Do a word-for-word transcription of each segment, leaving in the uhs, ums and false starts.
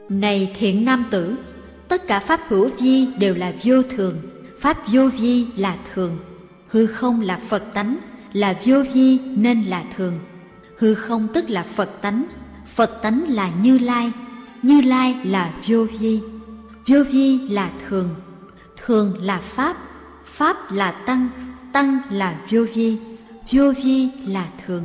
Này thiện nam tử, tất cả pháp hữu vi đều là vô thường, pháp vô vi là thường. Hư không là Phật tánh, là vô vi nên là thường. Hư không tức là Phật tánh, Phật tánh là Như Lai, Như Lai là vô vi, vô vi là thường, thường là pháp, pháp là tăng, tăng là vô vi, vô vi là thường.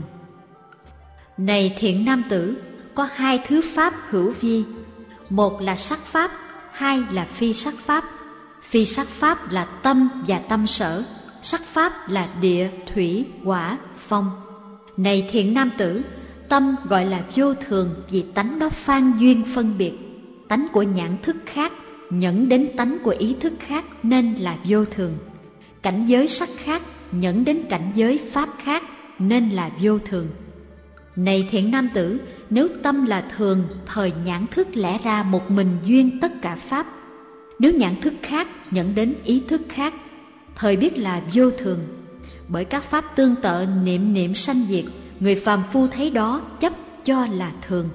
Này thiện nam tử, có hai thứ pháp hữu vi, một là sắc pháp, hai là phi sắc pháp. Phi sắc pháp là tâm và tâm sở, sắc pháp là địa, thủy, hỏa, phong. Này thiện nam tử, tâm gọi là vô thường vì tánh đó phan duyên phân biệt. Tánh của nhãn thức khác, nhẫn đến tánh của ý thức khác nên là vô thường. Cảnh giới sắc khác, nhẫn đến cảnh giới pháp khác nên là vô thường. Này thiện nam tử, nếu tâm là thường, thời nhãn thức lẽ ra một mình duyên tất cả pháp. Nếu nhãn thức khác, nhẫn đến ý thức khác, thời biết là vô thường. Bởi các pháp tương tự niệm niệm sanh diệt, người phàm phu thấy đó chấp cho là thường.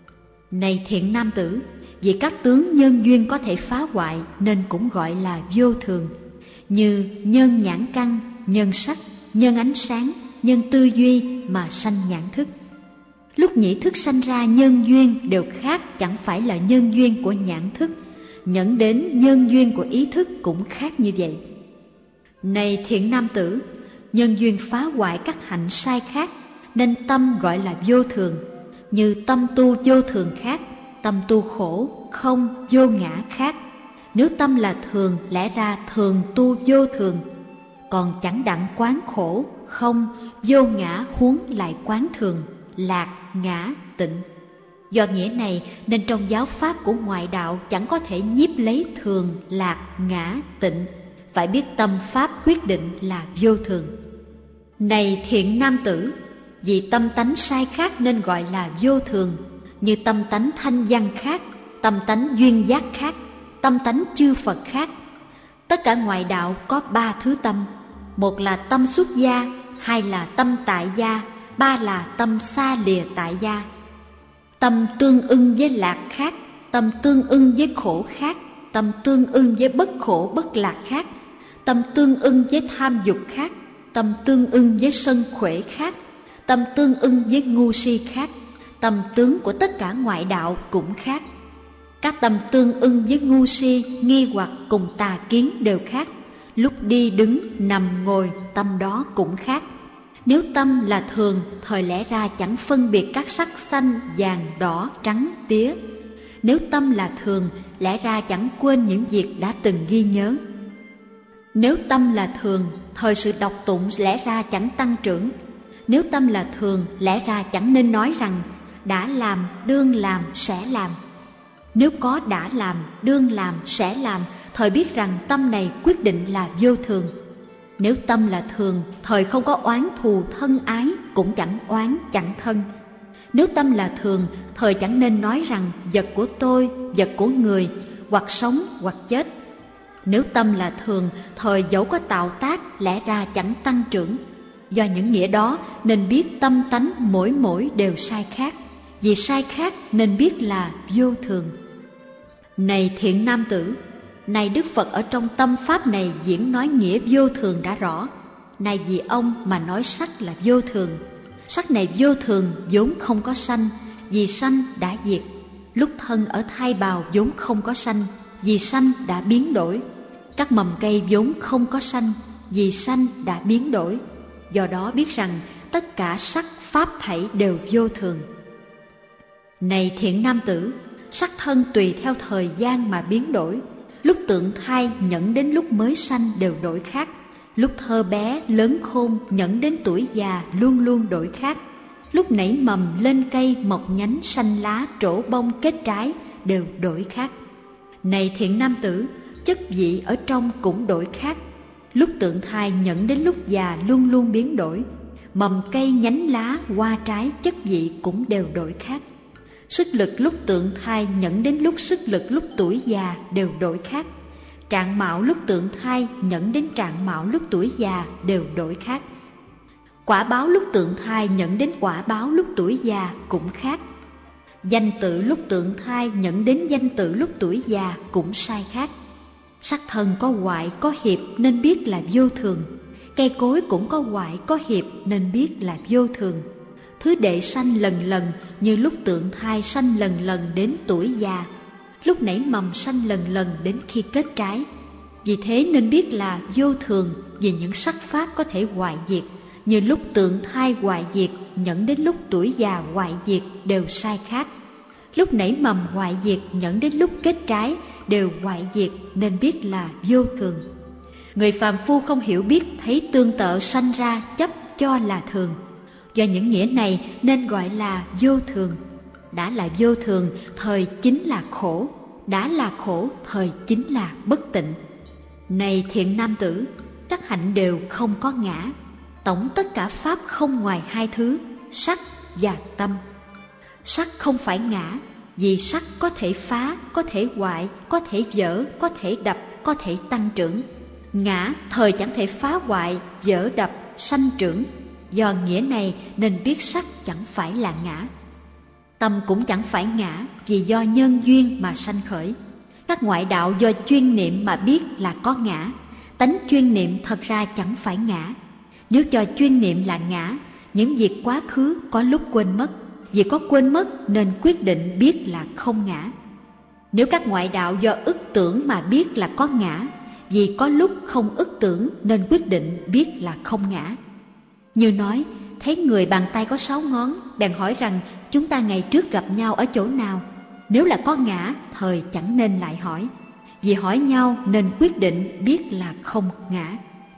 Này thiện nam tử, vì các tướng nhân duyên có thể phá hoại nên cũng gọi là vô thường, như nhân nhãn căn, nhân sắc, nhân ánh sáng, nhân tư duy mà sanh nhãn thức. Lúc nhĩ thức sanh ra nhân duyên đều khác, chẳng phải là nhân duyên của nhãn thức, nhẫn đến nhân duyên của ý thức cũng khác như vậy. Này thiện nam tử, nhân duyên phá hoại các hạnh sai khác nên tâm gọi là vô thường, như tâm tu vô thường khác, tâm tu khổ, không, vô ngã khác. Nếu tâm là thường, lẽ ra thường tu vô thường, còn chẳng đặng quán khổ, không, vô ngã huống lại quán thường, lạc, ngã, tịnh. Do nghĩa này nên trong giáo pháp của ngoại đạo chẳng có thể nhiếp lấy thường, lạc, ngã, tịnh, phải biết tâm pháp quyết định là vô thường. Này thiện nam tử, vì tâm tánh sai khác nên gọi là vô thường, như tâm tánh thanh văn khác, tâm tánh duyên giác khác, tâm tánh chư Phật khác. Tất cả ngoại đạo có ba thứ tâm, một là tâm xuất gia, hai là tâm tại gia, ba là tâm xa lìa tại gia. Tâm tương ưng với lạc khác, tâm tương ưng với khổ khác, tâm tương ưng với bất khổ bất lạc khác, tâm tương ưng với tham dục khác, tâm tương ưng với sân khỏe khác, tâm tương ưng với ngu si khác. Tâm tướng của tất cả ngoại đạo cũng khác. Các tâm tương ưng với ngu si, nghi hoặc cùng tà kiến đều khác. Lúc đi đứng, nằm ngồi, tâm đó cũng khác. Nếu tâm là thường, thời lẽ ra chẳng phân biệt các sắc xanh, vàng, đỏ, trắng, tía. Nếu tâm là thường, lẽ ra chẳng quên những việc đã từng ghi nhớ. Nếu tâm là thường, thời sự đọc tụng lẽ ra chẳng tăng trưởng. Nếu tâm là thường, lẽ ra chẳng nên nói rằng đã làm, đương làm, sẽ làm. Nếu có đã làm, đương làm, sẽ làm, thời biết rằng tâm này quyết định là vô thường. Nếu tâm là thường, thời không có oán thù thân ái, cũng chẳng oán chẳng thân. Nếu tâm là thường, thời chẳng nên nói rằng vật của tôi, vật của người, hoặc sống hoặc chết. Nếu tâm là thường, thời dẫu có tạo tác, lẽ ra chẳng tăng trưởng. Do những nghĩa đó nên biết tâm tánh mỗi mỗi đều sai khác. Vì sai khác nên biết là vô thường. Này thiện nam tử, này Đức Phật ở trong tâm pháp này diễn nói nghĩa vô thường đã rõ. Này vì ông mà nói sắc là vô thường. Sắc này vô thường vốn không có sanh, vì sanh đã diệt. Lúc thân ở thai bào vốn không có sanh, vì sanh đã biến đổi. Các mầm cây vốn không có sanh, vì sanh đã biến đổi. Do đó biết rằng tất cả sắc pháp thảy đều vô thường. Này thiện nam tử, sắc thân tùy theo thời gian mà biến đổi. Lúc tượng thai nhẫn đến lúc mới sanh đều đổi khác. Lúc thơ bé lớn khôn nhẫn đến tuổi già luôn luôn đổi khác. Lúc nảy mầm lên cây mọc nhánh xanh lá trổ bông kết trái đều đổi khác. Này thiện nam tử, chất vị ở trong cũng đổi khác. Lúc tượng thai nhẫn đến lúc già luôn luôn biến đổi. Mầm cây nhánh lá hoa trái chất vị cũng đều đổi khác. Sức lực lúc tượng thai nhẫn đến lúc sức lực lúc tuổi già đều đổi khác. Trạng mạo lúc tượng thai nhẫn đến trạng mạo lúc tuổi già đều đổi khác. Quả báo lúc tượng thai nhẫn đến quả báo lúc tuổi già cũng khác. Danh tự lúc tượng thai nhận đến danh tự lúc tuổi già cũng sai khác. Sắc thân có hoại có hiệp nên biết là vô thường. Cây cối cũng có hoại có hiệp nên biết là vô thường. Thứ đệ sanh lần lần như lúc tượng thai sanh lần lần đến tuổi già, lúc nảy mầm sanh lần lần đến khi kết trái. Vì thế nên biết là vô thường, vì những sắc pháp có thể hoại diệt, như lúc tượng thai hoại diệt nhận đến lúc tuổi già hoại diệt đều sai khác. Lúc nảy mầm hoại diệt nhận đến lúc kết trái đều hoại diệt nên biết là vô thường. Người phàm phu không hiểu biết thấy tương tự sanh ra chấp cho là thường. Do những nghĩa này nên gọi là vô thường. Đã là vô thường, thời chính là khổ. Đã là khổ, thời chính là bất tịnh. Này thiện nam tử, các hạnh đều không có ngã. Tổng tất cả pháp không ngoài hai thứ, sắc và tâm. Sắc không phải ngã, vì sắc có thể phá, có thể hoại, có thể vỡ, có thể đập, có thể tăng trưởng. Ngã thời chẳng thể phá hoại, vỡ đập, sanh trưởng. Do nghĩa này nên biết sắc chẳng phải là ngã. Tâm cũng chẳng phải ngã, vì do nhân duyên mà sanh khởi. Các ngoại đạo do chuyên niệm mà biết là có ngã. Tánh chuyên niệm thật ra chẳng phải ngã. Nếu cho chuyên niệm là ngã, những việc quá khứ có lúc quên mất. Vì có quên mất nên quyết định biết là không ngã. Nếu các ngoại đạo do ức tưởng mà biết là có ngã, vì có lúc không ức tưởng nên quyết định biết là không ngã. Như nói, thấy người bàn tay có sáu ngón, bèn hỏi rằng chúng ta ngày trước gặp nhau ở chỗ nào. Nếu là có ngã, thời chẳng nên lại hỏi. Vì hỏi nhau nên quyết định biết là không ngã.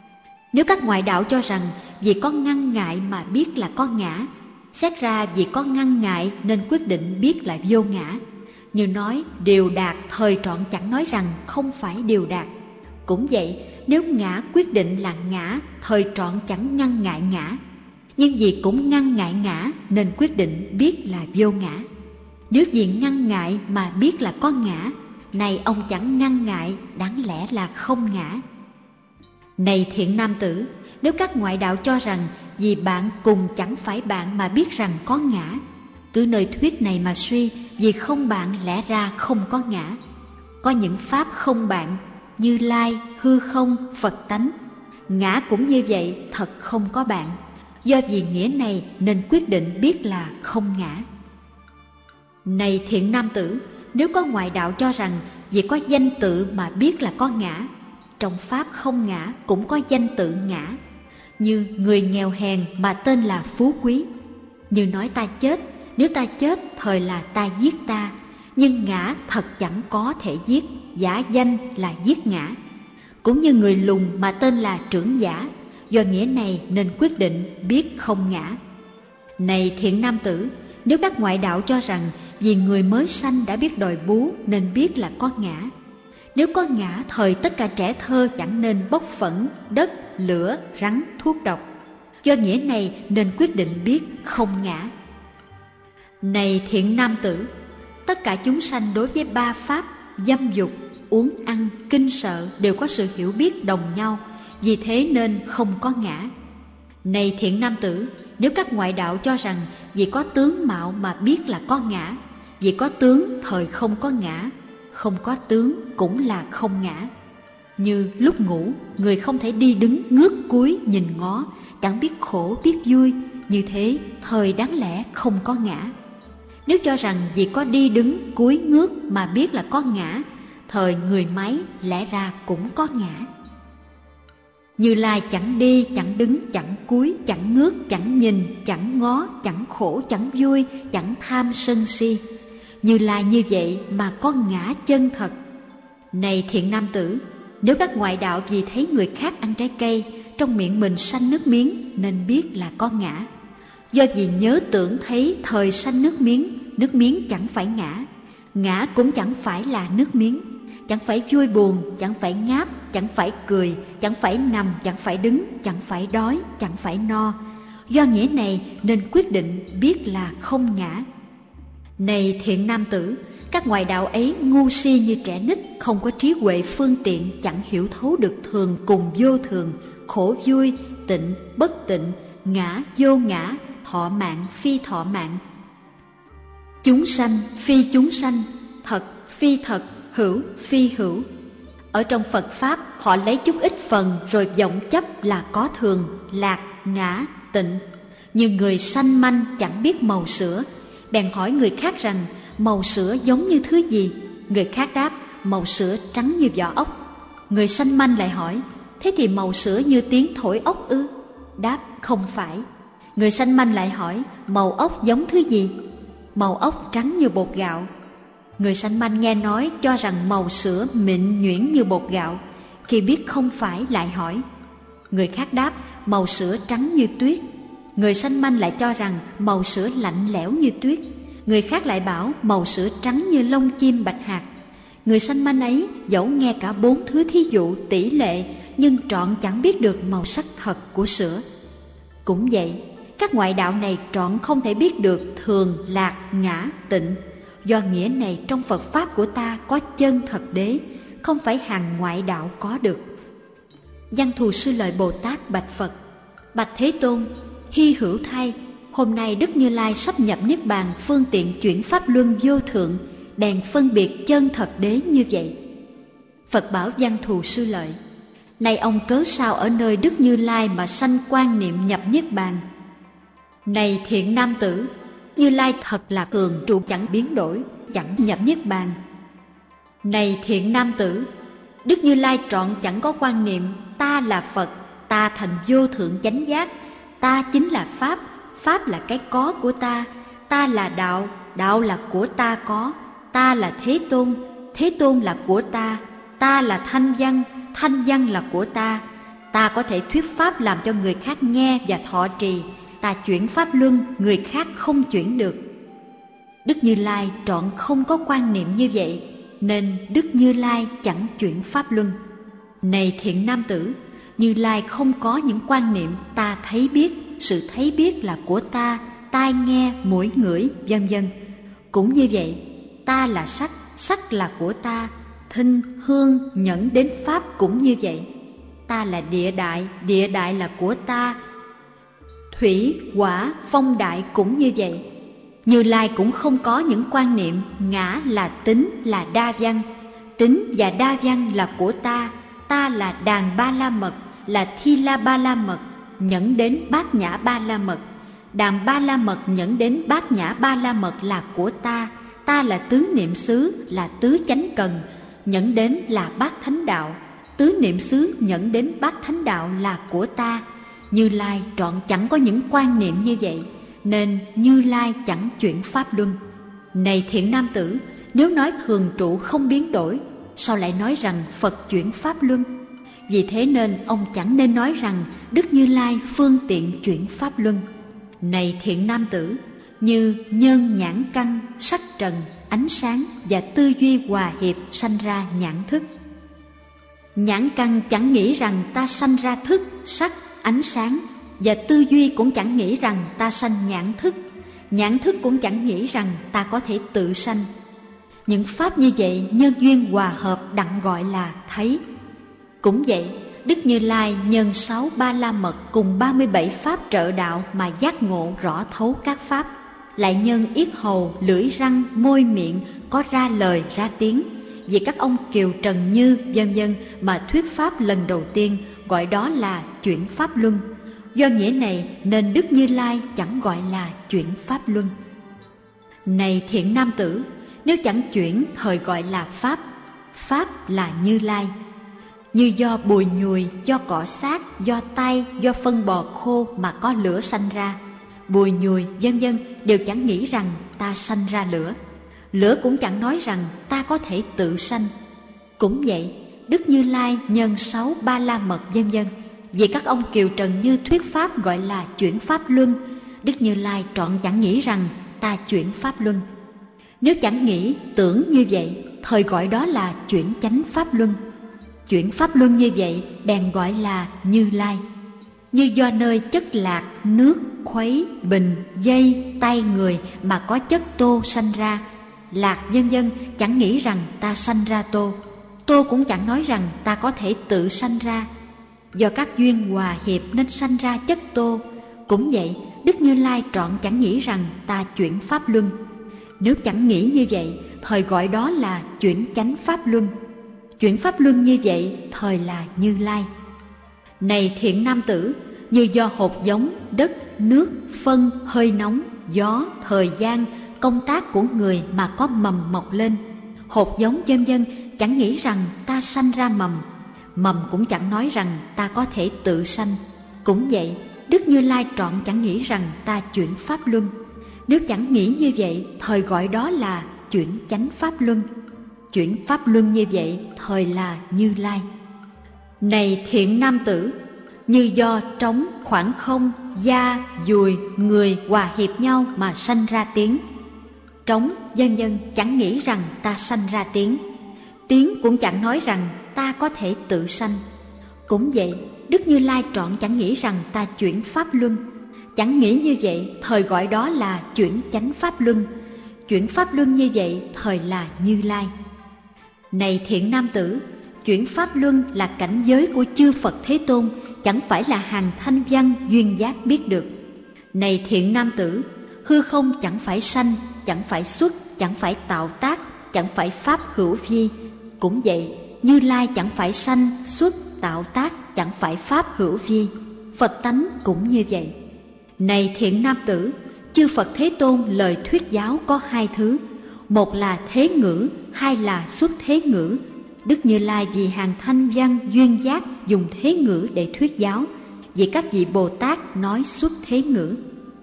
Nếu các ngoại đạo cho rằng vì có ngăn ngại mà biết là có ngã, xét ra vì có ngăn ngại nên quyết định biết là vô ngã. Như nói điều đạt, thời trọn chẳng nói rằng không phải điều đạt. Cũng vậy, nếu ngã quyết định là ngã, thời trọn chẳng ngăn ngại ngã. Nhưng vì cũng ngăn ngại ngã nên quyết định biết là vô ngã. Nếu vì ngăn ngại mà biết là có ngã, này ông chẳng ngăn ngại, đáng lẽ là không ngã. Này thiện nam tử, nếu các ngoại đạo cho rằng vì bạn cùng chẳng phải bạn mà biết rằng có ngã, cứ nơi thuyết này mà suy, vì không bạn lẽ ra không có ngã. Có những pháp không bạn, Như Lai, hư không, Phật tánh. Ngã cũng như vậy, thật không có bạn. Do vì nghĩa này nên quyết định biết là không ngã. Này thiện nam tử, nếu có ngoại đạo cho rằng vì có danh tự mà biết là có ngã, trong pháp không ngã cũng có danh tự ngã. Như người nghèo hèn mà tên là phú quý. Như nói ta chết, nếu ta chết thời là ta giết ta, nhưng ngã thật chẳng có thể giết, giả danh là giết ngã. Cũng như người lùn mà tên là trưởng giả, do nghĩa này nên quyết định biết không ngã. Này thiện nam tử, nếu các ngoại đạo cho rằng vì người mới sanh đã biết đòi bú nên biết là có ngã, nếu có ngã thời tất cả trẻ thơ chẳng nên bốc phẫn, đất, lửa, rắn, thuốc độc. Do nghĩa này nên quyết định biết không ngã. Này thiện nam tử, tất cả chúng sanh đối với ba pháp dâm dục, uống ăn, kinh sợ đều có sự hiểu biết đồng nhau, vì thế nên không có ngã. Này thiện nam tử, nếu các ngoại đạo cho rằng vì có tướng mạo mà biết là có ngã, vì có tướng thời không có ngã, không có tướng cũng là không ngã. Như lúc ngủ, người không thể đi đứng ngước cúi nhìn ngó, chẳng biết khổ biết vui, như thế thời đáng lẽ không có ngã. Nếu cho rằng vì có đi đứng cúi ngước mà biết là có ngã, thời người máy lẽ ra cũng có ngã. Như Lai chẳng đi, chẳng đứng, chẳng cúi, chẳng ngước, chẳng nhìn, chẳng ngó, chẳng khổ, chẳng vui, chẳng tham sân si. Như Lai như vậy mà có ngã chân thật. Này thiện nam tử, nếu các ngoại đạo vì thấy người khác ăn trái cây, trong miệng mình sanh nước miếng nên biết là có ngã. Do vì nhớ tưởng thấy thời sanh nước miếng, nước miếng chẳng phải ngã, ngã cũng chẳng phải là nước miếng, chẳng phải vui buồn, chẳng phải ngáp, chẳng phải cười, chẳng phải nằm, chẳng phải đứng, chẳng phải đói, chẳng phải no. Do nghĩa này nên quyết định biết là không ngã. Này thiện nam tử, các ngoại đạo ấy ngu si như trẻ nít, không có trí huệ phương tiện, chẳng hiểu thấu được thường cùng vô thường, khổ vui, tịnh, bất tịnh, ngã, vô ngã, thọ mạng, phi thọ mạng. Chúng sanh phi chúng sanh, thật phi thật, hữu phi hữu. Ở trong Phật Pháp, họ lấy chút ít phần rồi vọng chấp là có thường, lạc, ngã, tịnh. Như người sanh manh chẳng biết màu sữa, bèn hỏi người khác rằng màu sữa giống như thứ gì? Người khác đáp màu sữa trắng như vỏ ốc. Người sanh manh lại hỏi thế thì màu sữa như tiếng thổi ốc ư? Đáp không phải. Người sanh manh lại hỏi màu ốc giống thứ gì? Màu ốc trắng như bột gạo. Người sanh manh nghe nói cho rằng màu sữa mịn nhuyễn như bột gạo. Khi biết không phải lại hỏi. Người khác đáp màu sữa trắng như tuyết. Người sanh manh lại cho rằng màu sữa lạnh lẽo như tuyết. Người khác lại bảo màu sữa trắng như lông chim bạch hạc. Người sanh manh ấy dẫu nghe cả bốn thứ thí dụ tỷ lệ, nhưng trọn chẳng biết được màu sắc thật của sữa. Cũng vậy, các ngoại đạo này trọn không thể biết được thường, lạc, ngã, tịnh. Do nghĩa này trong Phật Pháp của ta có chân thật đế, không phải hàng ngoại đạo có được. Văn Thù Sư Lợi Bồ Tát bạch Phật: Bạch Thế Tôn, hy hữu thay, hôm nay Đức Như Lai sắp nhập Niết Bàn phương tiện chuyển Pháp Luân vô thượng, bèn phân biệt chân thật đế như vậy. Phật bảo Văn Thù Sư Lợi: Này ông cớ sao ở nơi Đức Như Lai mà sanh quan niệm nhập Niết Bàn? Này thiện nam tử, Như Lai thật là thường trụ chẳng biến đổi, chẳng nhập Niết Bàn. Này thiện nam tử, Đức Như Lai trọn chẳng có quan niệm ta là Phật, ta thành vô thượng chánh giác, ta chính là Pháp, Pháp là cái có của ta, ta là đạo, đạo là của ta có, ta là Thế Tôn, Thế Tôn là của ta, ta là Thanh Văn, Thanh Văn là của ta, ta có thể thuyết Pháp làm cho người khác nghe và thọ trì, ta chuyển Pháp Luân người khác không chuyển được. Đức Như Lai trọn không có quan niệm như vậy, nên Đức Như Lai chẳng chuyển Pháp Luân. Này thiện nam tử, Như Lai không có những quan niệm ta thấy biết, sự thấy biết là của ta, tai nghe, mũi ngửi, vân vân. Cũng như vậy, ta là sắc, sắc là của ta, thinh, hương, nhẫn đến Pháp cũng như vậy. Ta là địa đại, địa đại là của ta, thủy, hỏa, phong đại cũng như vậy. Như Lai cũng không có những quan niệm ngã là tính, là đa văn. Tính và đa văn là của ta, ta là đàn ba la mật, là thi la ba la mật, nhẫn đến bát nhã ba la mật. Đàn ba la mật nhẫn đến bát nhã ba la mật là của ta, ta là tứ niệm xứ, là tứ chánh cần, nhẫn đến là bát thánh đạo. Tứ niệm xứ nhẫn đến bát thánh đạo là của ta. Như Lai trọn chẳng có những quan niệm như vậy, nên Như Lai chẳng chuyển Pháp Luân. Này thiện nam tử, nếu nói thường trụ không biến đổi, sao lại nói rằng Phật chuyển Pháp Luân? Vì thế nên ông chẳng nên nói rằng Đức Như Lai phương tiện chuyển Pháp Luân. Này thiện nam tử, như nhân nhãn căn, sắc trần, ánh sáng và tư duy hòa hiệp sanh ra nhãn thức. Nhãn căn chẳng nghĩ rằng ta sanh ra thức, sắc, ánh sáng, và tư duy cũng chẳng nghĩ rằng ta sanh nhãn thức. Nhãn thức cũng chẳng nghĩ rằng ta có thể tự sanh. Những pháp như vậy nhân duyên hòa hợp đặng gọi là thấy. Cũng vậy, Đức Như Lai nhân sáu ba la mật cùng ba mươi bảy pháp trợ đạo mà giác ngộ rõ thấu các pháp, lại nhân yết hầu, lưỡi răng, môi miệng có ra lời ra tiếng, vì các ông Kiều Trần Như vân vân mà thuyết pháp lần đầu tiên, gọi đó là chuyển Pháp Luân. Do nghĩa này nên Đức Như Lai chẳng gọi là chuyển Pháp Luân. Này thiện nam tử, nếu chẳng chuyển thời gọi là Pháp. Pháp là Như Lai. Như do bùi nhùi, do cỏ xác, do tay, do phân bò khô mà có lửa sanh ra. Bùi nhùi vân vân đều chẳng nghĩ rằng ta sanh ra lửa. Lửa cũng chẳng nói rằng ta có thể tự sanh. Cũng vậy, Đức Như Lai nhân sáu ba la mật vân vân, vì các ông Kiều Trần Như thuyết pháp gọi là chuyển Pháp Luân, Đức Như Lai trọn chẳng nghĩ rằng ta chuyển Pháp Luân. Nếu chẳng nghĩ, tưởng như vậy, thời gọi đó là chuyển chánh Pháp Luân. Chuyển Pháp Luân như vậy, bèn gọi là Như Lai. Như do nơi chất lạc, nước, khuấy, bình, dây, tay người mà có chất tô sanh ra. Lạc vân vân chẳng nghĩ rằng ta sanh ra tô. Tô cũng chẳng nói rằng ta có thể tự sanh ra. Do các duyên hòa hiệp nên sanh ra chất tô. Cũng vậy, Đức Như Lai trọn chẳng nghĩ rằng ta chuyển Pháp Luân. Nếu chẳng nghĩ như vậy, thời gọi đó là chuyển chánh pháp luân. Chuyển pháp luân như vậy, thời là Như Lai. Này thiện nam tử, như do hột giống, đất, nước, phân, hơi nóng, gió, thời gian, công tác của người mà có mầm mọc lên. Hột giống vân vân chẳng nghĩ rằng ta sanh ra mầm, mầm cũng chẳng nói rằng ta có thể tự sanh. Cũng vậy, Đức Như Lai trọn chẳng nghĩ rằng ta chuyển pháp luân. Nếu chẳng nghĩ như vậy, thời gọi đó là chuyển chánh pháp luân. Chuyển pháp luân như vậy, thời là Như Lai. Này thiện nam tử, như do trống, khoảng không, da, dùi, người hòa hiệp nhau mà sanh ra tiếng. Trống, vân vân chẳng nghĩ rằng ta sanh ra tiếng. Tiếng cũng chẳng nói rằng ta có thể tự sanh. Cũng vậy, Đức Như Lai trọn chẳng nghĩ rằng ta chuyển pháp luân. Chẳng nghĩ như vậy, thời gọi đó là chuyển chánh pháp luân. Chuyển pháp luân như vậy, thời là Như Lai. Này thiện nam tử, chuyển pháp luân là cảnh giới của chư Phật Thế Tôn, chẳng phải là hàng thanh văn duyên giác biết được. Này thiện nam tử, hư không chẳng phải sanh, chẳng phải xuất, chẳng phải tạo tác, chẳng phải pháp hữu vi. Cũng vậy, Như Lai chẳng phải sanh, xuất, tạo tác, chẳng phải pháp hữu vi. Phật tánh cũng như vậy. Này thiện nam tử, chư Phật Thế Tôn lời thuyết giáo có hai thứ. Một là thế ngữ, hai là xuất thế ngữ. Đức Như Lai vì hàng thanh văn duyên giác dùng thế ngữ để thuyết giáo, vì các vị Bồ Tát nói xuất thế ngữ.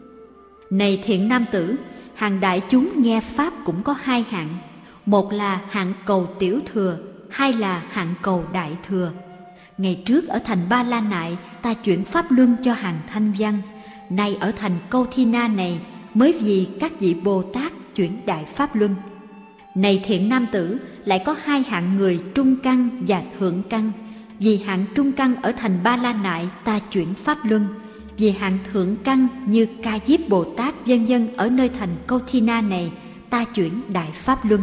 Này thiện nam tử, hàng đại chúng nghe Pháp cũng có hai hạng. Một là hạng cầu tiểu thừa, hai là hạng cầu đại thừa. Ngày trước ở thành Ba La Nại, ta chuyển pháp luân cho hàng thanh văn. Nay ở thành Câu Thi Na này, mới vì các vị Bồ Tát chuyển đại pháp luân. Này thiện nam tử, lại có hai hạng người trung căn và thượng căn. Vì hạng trung căn ở thành Ba La Nại ta chuyển pháp luân. Vì hạng thượng căn như Ca Diếp Bồ Tát vân vân ở nơi thành Câu Thi Na này ta chuyển đại pháp luân.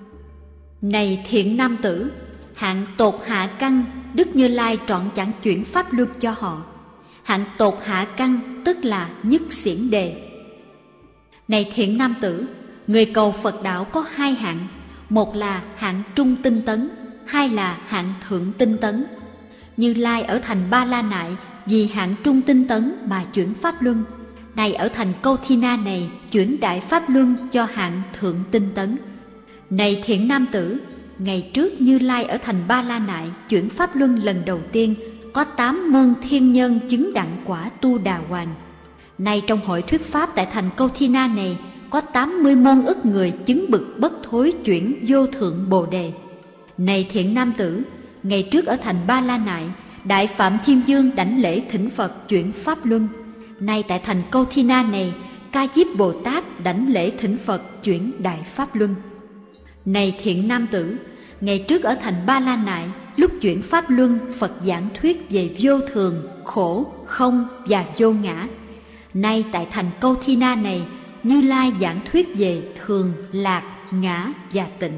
Này thiện nam tử, hạng tột hạ căn Đức Như Lai trọn chẳng chuyển pháp luân cho họ. Hạng tột hạ căn tức là nhất xiển đề. Này thiện nam tử, người cầu Phật đạo có hai hạng. Một là hạng trung tinh tấn, hai là hạng thượng tinh tấn. Như Lai ở thành Ba La Nại vì hạng trung tinh tấn mà chuyển pháp luân. Này ở thành Câu Thi Na này chuyển đại pháp luân cho hạng thượng tinh tấn. Này thiện nam tử, ngày trước Như Lai ở thành Ba La Nại chuyển pháp luân lần đầu tiên có tám môn thiên nhân chứng đặng quả tu đà hoàng. Nay trong hội thuyết pháp tại thành Câu Thi Na này có tám mươi môn ức người chứng bực bất thối chuyển vô thượng bồ đề. Này thiện nam tử, ngày trước ở thành Ba La Nại, Đại Phạm Thiên Dương đảnh lễ thỉnh Phật chuyển pháp luân. Nay tại thành Câu Thi Na này, Ca Diếp Bồ Tát đảnh lễ thỉnh Phật chuyển đại pháp luân. Này thiện nam tử, ngày trước ở thành Ba La Nại, lúc chuyển pháp luân, Phật giảng thuyết về vô thường, khổ, không và vô ngã. Nay tại thành Câu Thi Na này, Như Lai giảng thuyết về thường, lạc, ngã và tịnh.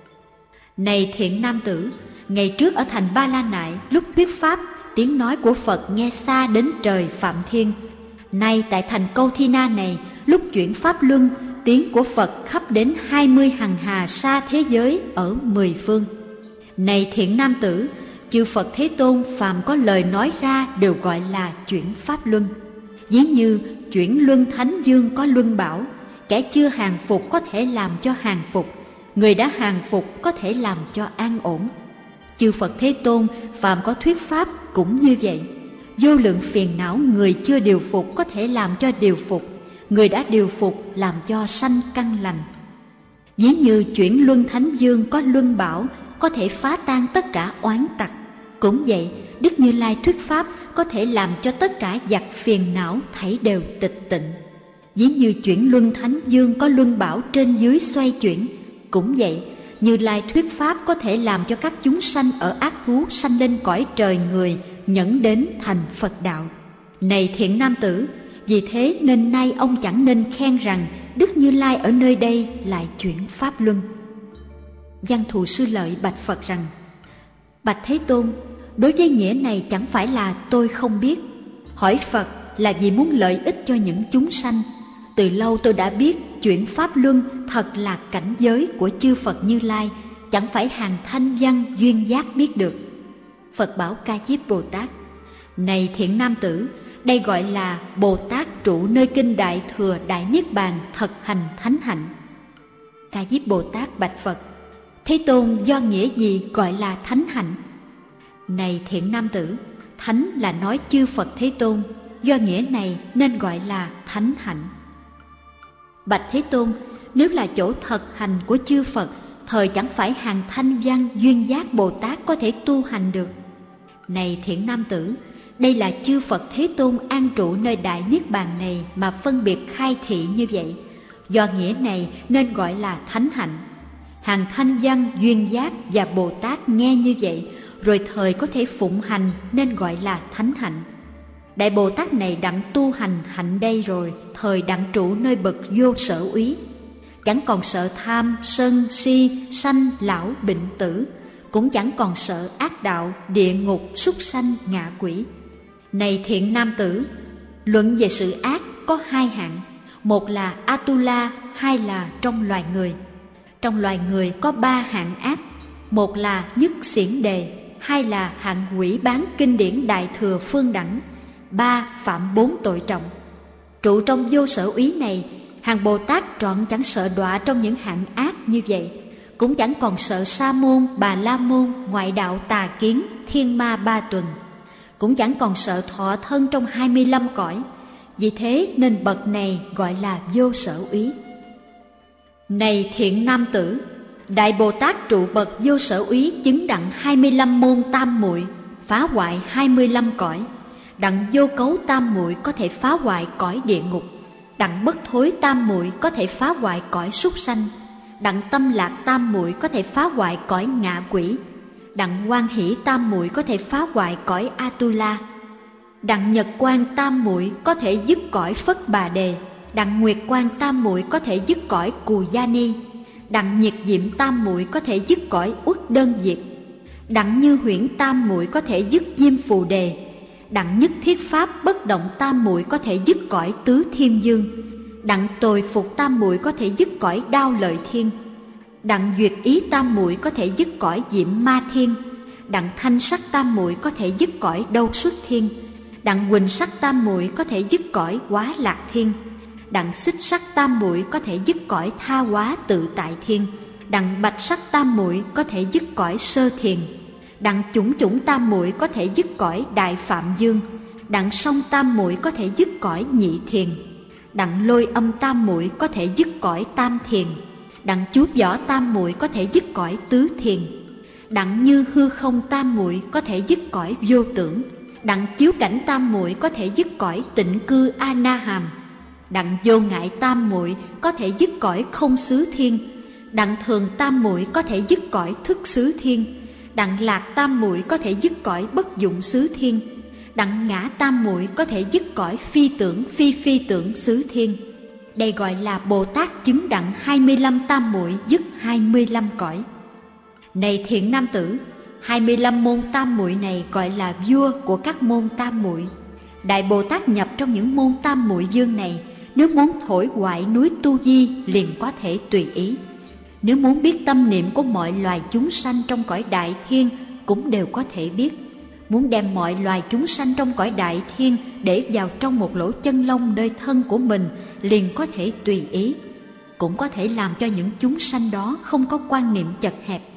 Này thiện nam tử, ngày trước ở thành Ba La Nại, lúc thuyết pháp, tiếng nói của Phật nghe xa đến trời Phạm Thiên. Nay tại thành Câu Thi Na này, lúc chuyển pháp luân, tiếng của Phật khắp đến hai mươi hằng hà sa thế giới ở mười phương. Này thiện nam tử, chư Phật Thế Tôn phàm có lời nói ra đều gọi là chuyển pháp luân. Ví như chuyển luân thánh dương có luân bảo, kẻ chưa hàng phục có thể làm cho hàng phục, người đã hàng phục có thể làm cho an ổn. Chư Phật Thế Tôn phàm có thuyết pháp cũng như vậy. Vô lượng phiền não người chưa điều phục có thể làm cho điều phục, người đã điều phục làm cho sanh căn lành. Ví như chuyển luân thánh dương có luân bảo, có thể phá tan tất cả oán tặc. Cũng vậy, Đức Như Lai thuyết pháp có thể làm cho tất cả giặc phiền não thảy đều tịch tịnh. Ví như chuyển luân thánh dương có luân bảo trên dưới xoay chuyển. Cũng vậy, Như Lai thuyết pháp có thể làm cho các chúng sanh ở ác thú sanh lên cõi trời người, nhẫn đến thành Phật đạo. Này thiện nam tử, vì thế nên nay ông chẳng nên khen rằng Đức Như Lai ở nơi đây lại chuyển pháp luân. Văn Thù Sư Lợi bạch Phật rằng: Bạch Thế Tôn, đối với nghĩa này chẳng phải là tôi không biết. Hỏi Phật là vì muốn lợi ích cho những chúng sanh. Từ lâu tôi đã biết chuyện Pháp Luân thật là cảnh giới của chư Phật Như Lai, chẳng phải hàng thanh văn duyên giác biết được. Phật bảo Ca Diếp Bồ Tát: Này thiện nam tử, đây gọi là Bồ Tát trụ nơi kinh Đại Thừa Đại Niết Bàn thật hành thánh hạnh. Ca Diếp Bồ Tát bạch Phật: Thế Tôn, do nghĩa gì gọi là thánh hạnh? Này thiện nam tử, thánh là nói chư Phật Thế Tôn, do nghĩa này nên gọi là thánh hạnh. Bạch Thế Tôn, nếu là chỗ thật hành của chư Phật, thời chẳng phải hàng thanh văn duyên giác Bồ Tát có thể tu hành được. Này thiện nam tử, đây là chư Phật Thế Tôn an trụ nơi Đại Niết Bàn này mà phân biệt khai thị như vậy, do nghĩa này nên gọi là thánh hạnh. Hàng thanh văn duyên giác và Bồ Tát nghe như vậy, rồi thời có thể phụng hành nên gọi là thánh hạnh. Đại Bồ Tát này đặng tu hành hạnh đây rồi, thời đặng trụ nơi bậc vô sở úy, chẳng còn sợ tham, sân, si, sanh, lão, bệnh, tử, cũng chẳng còn sợ ác đạo, địa ngục, súc sanh, ngạ quỷ. Này thiện nam tử, luận về sự ác có hai hạng, một là Atula, hai là trong loài người. Trong loài người có ba hạng ác, một là nhất xiển đề, hai là hạng quỷ bán kinh điển Đại Thừa Phương Đẳng, ba phạm bốn tội trọng. Trụ trong vô sở úy này, hàng Bồ Tát trọn chẳng sợ đọa trong những hạng ác như vậy, cũng chẳng còn sợ sa môn, bà la môn, ngoại đạo tà kiến, thiên ma ba tuần, cũng chẳng còn sợ thọ thân trong hai mươi lăm cõi. Vì thế nên bậc này gọi là vô sở úy. Này thiện nam tử, Đại Bồ Tát trụ bậc vô sở úy chứng đặng hai mươi lăm môn tam muội, phá hoại hai mươi lăm cõi. Đặng vô cấu tam muội có thể phá hoại cõi địa ngục. Đặng bất thối tam muội có thể phá hoại cõi súc sanh. Đặng tâm lạc tam muội có thể phá hoại cõi ngạ quỷ. Đặng hoan hỷ tam muội có thể phá hoại cõi Atula. Đặng nhật quang tam muội có thể dứt cõi Phất Bà Đề. Đặng nguyệt quang tam muội có thể dứt cõi Cù Gia Ni. Đặng nhiệt diệm tam muội có thể dứt cõi Uất Đơn Diệt. Đặng như huyễn tam muội có thể dứt Diêm Phù Đề. Đặng nhất thiết pháp bất động tam muội có thể dứt cõi Tứ Thiên Dương. Đặng tồi phục tam muội có thể dứt cõi Đao Lợi Thiên. Đặng duyệt ý tam muội có thể dứt cõi Diệm Ma Thiên. Đặng thanh sắc tam muội có thể dứt cõi Đâu Xuất Thiên. Đặng huỳnh sắc tam muội có thể dứt cõi Quá Lạc Thiên. Đặng xích sắc tam muội có thể dứt cõi Tha Hóa Tự Tại Thiên. Đặng bạch sắc tam muội có thể dứt cõi Sơ Thiền. Đặng chủng chủng tam muội có thể dứt cõi Đại Phạm Dương. Đặng song tam muội có thể dứt cõi Nhị Thiền. Đặng lôi âm tam muội có thể dứt cõi Tam Thiền. Đặng chú võ tam muội có thể dứt cõi Tứ Thiền. Đặng như hư không tam muội có thể dứt cõi Vô Tưởng. Đặng chiếu cảnh tam muội có thể dứt cõi Tịnh Cư A Na Hàm. Đặng vô ngại tam muội có thể dứt cõi Không Xứ Thiên. Đặng thường tam muội có thể dứt cõi Thức Xứ Thiên. Đặng lạc tam muội có thể dứt cõi Bất Dụng Xứ Thiên. Đặng ngã tam muội có thể dứt cõi Phi Tưởng Phi Phi Tưởng Xứ Thiên. Đây gọi là Bồ Tát chứng đặng hai mươi lăm tam muội dứt hai mươi lăm cõi. Này thiện nam tử, hai mươi lăm môn tam muội này gọi là vua của các môn tam muội. Đại Bồ Tát nhập trong những môn tam muội dương này, nếu muốn thổi hoại núi Tu Di liền có thể tùy ý. Nếu muốn biết tâm niệm của mọi loài chúng sanh trong cõi Đại Thiên cũng đều có thể biết. Muốn đem mọi loài chúng sanh trong cõi Đại Thiên để vào trong một lỗ chân lông nơi thân của mình liền có thể tùy ý. Cũng có thể làm cho những chúng sanh đó không có quan niệm chật hẹp.